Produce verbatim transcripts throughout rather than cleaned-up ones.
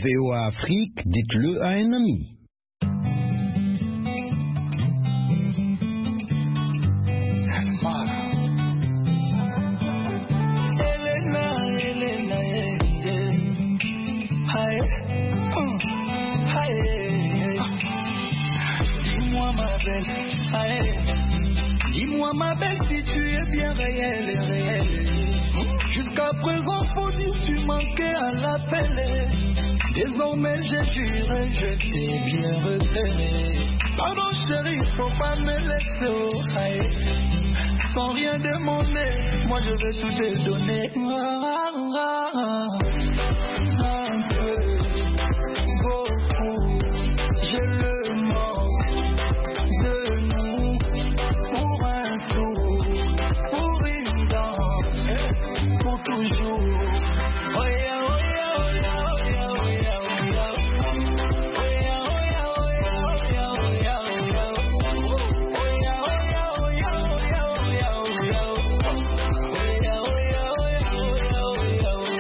V O A Afrique, dites-le à un ami. Dis-moi ma belle, dis-moi ma belle si tu es bien réelle et réelle. Jusqu'à présent faut dire tu manquais à l'appel. Désormais j'ai juré, je t'ai bien repéré. Pardon chérie, faut pas me laisser au haï. Sans rien demander, moi je vais tout te donner. Ah, ah, ah. Un peu, beaucoup, j'ai le manque de nous. Pour un tour, pour une danse, pour toujours. Oh yeah, oh yeah, oh yeah, oh yeah, oh yeah, oh yeah. Oh yeah, oh yeah, oh yeah, oh yeah, oh yeah, oh yeah. Oh yeah, oh yeah, oh yeah, oh yeah, oh yeah, oh yeah. Oh yeah, oh yeah, oh yeah, oh yeah, oh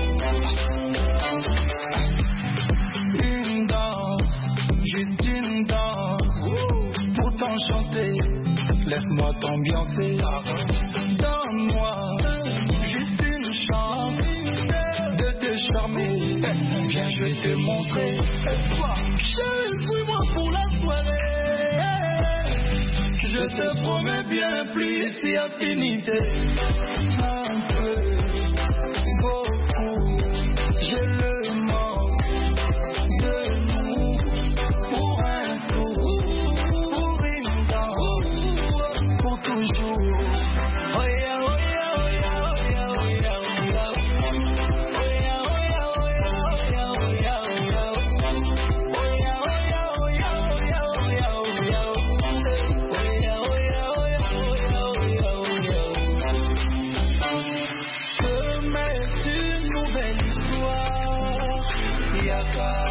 yeah. Une danse, juste une danse, pour t'enchanter, laisse-moi t'ambiancer. Donne-moi juste une chance de te charmer. Viens, je vais te montrer. Chérie, suis-moi pour la soirée. Je te promets bien plus si affinité. Un peu, beaucoup, j'ai le manque de nous. Pour un tour, pour une danse, pour toujours. Oh yeah, oh yeah, oh yeah, oh yeah, oh yeah, oh yeah. Oh yeah, oh yeah, oh yeah, oh yeah, oh yeah, oh yeah. Oh yeah, oh yeah, oh yeah, oh yeah, oh yeah, oh yeah. Oh yeah, oh yeah, oh yeah, oh yeah, oh yeah, oh yeah. Demain est une nouvelle histoire. Yaka.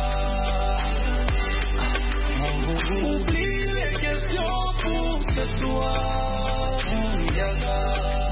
Oublie les questions pour ce soir. Yaka.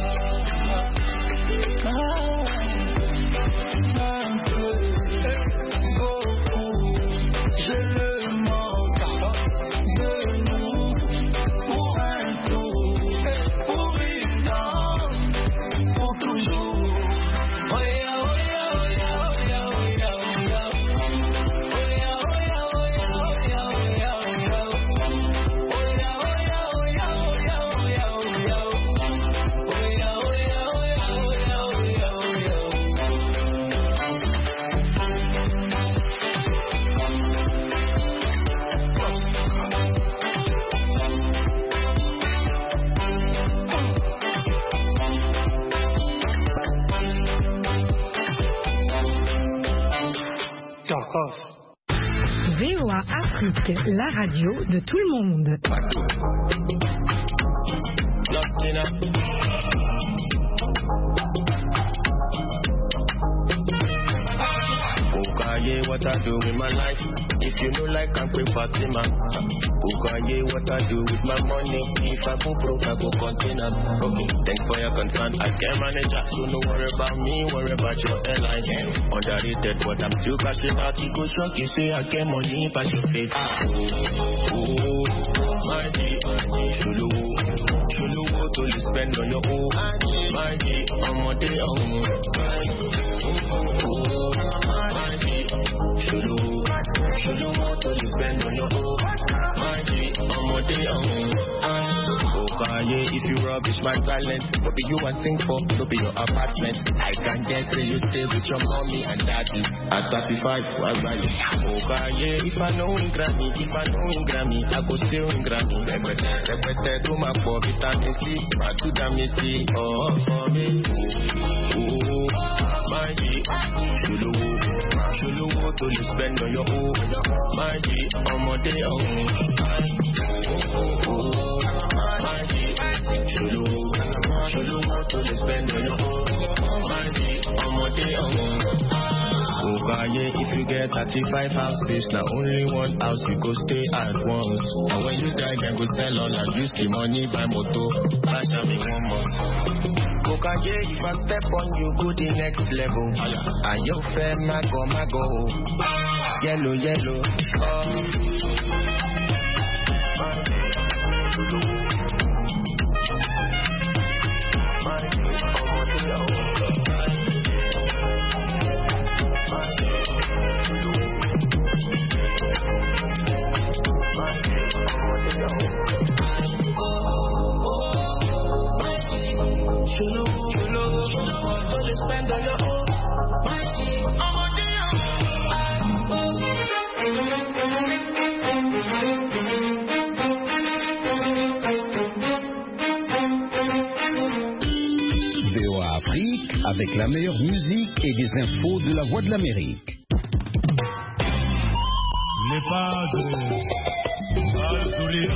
Un peu, beaucoup, j'ai le manque de nous. Pour un tour, pour une danse, pour toujours. Oh yeah, oh yeah, oh yeah, oh yeah, oh yeah, oh yeah. Oh yeah, oh yeah, oh yeah, oh yeah, oh yeah, oh yeah. Oh yeah, oh yeah, oh yeah, oh yeah, oh yeah, oh yeah. Oh yeah, oh yeah, oh yeah, oh yeah, oh yeah, oh yeah. V O A Afrique, la radio de tout le monde. Kukaye, what I do with my life. If you know like I'm quick Fatima. Kukaye, what I do with my money. If I go broke, I go container. Okay, thanks for your concern. I can manage that, so no worry about me, worry about your airline. Underrated, but I'm still cashing out. You go shock, you say I get money, but you face. Oh, oh, my G, Shulu, Shulu, what do you spend on your own? My G, I'm a day on. Oh, my G, Shulu, Shulu, what do you spend on your own? My G, I'm a day on. Okay, if you rubbish my talent, what be you I sing for? No be your apartment. I can get say you stay with your mommy and daddy. At thirty-five, why value? Okay, if I know in Grammy, if I know in Grammy, I go still in Grammy. Repete, repete, do my for vitamin C, my to vitamin C. Oh, for me. Oh, my G, Shulu, Shulu, what do you spend on your own? My G, I'm a day on. Oh, my G, Shulu, Shulu, what do you spend on your own? My G, I'm a day on. Okaye, if you get thirty-five houses, now only one house you go stay at once. And when you die, then go sell all and use the money buy motor. Bash me one month. Go Okaye, if I step on you, go the next level. And you fair, mago, mago. Yellow, yellow. Avec la meilleure musique et des infos de la Voix de l'Amérique. Les padres, al sourire,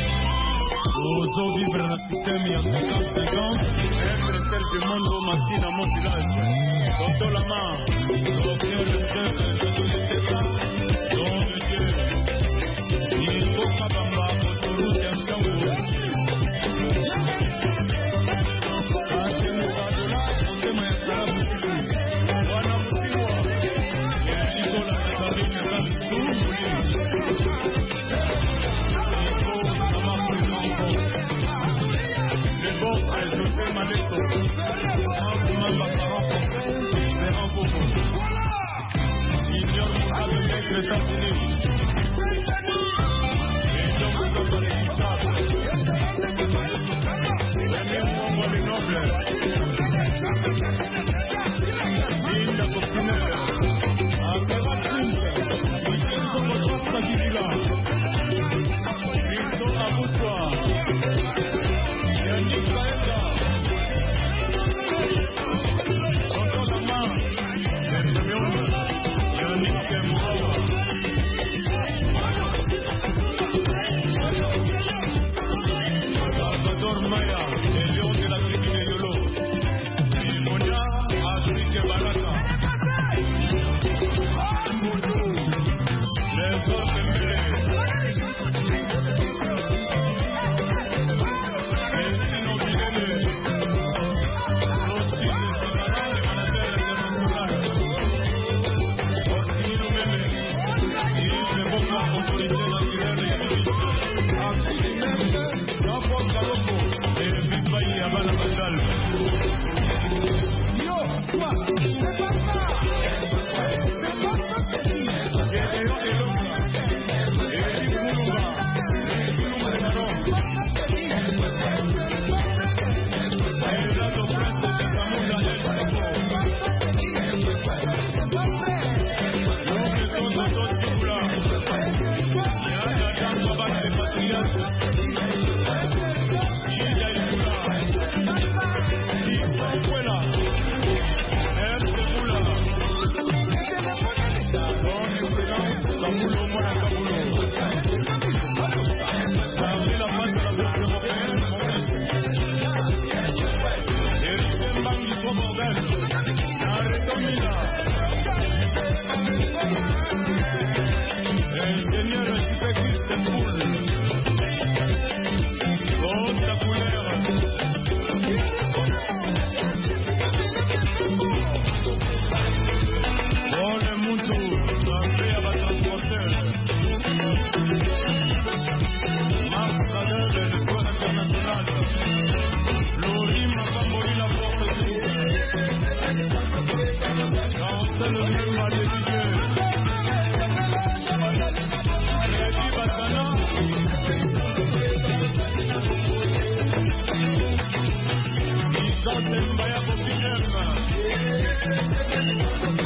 aux eaux vivre dans le système, il y a cinquante secondes, être celle du monde au masqué dans mon village. Toto la main, obtenir le chef, je te laisse pas, don de Dieu. Il faut pas bamba, pour tout le temps, c'est un Don't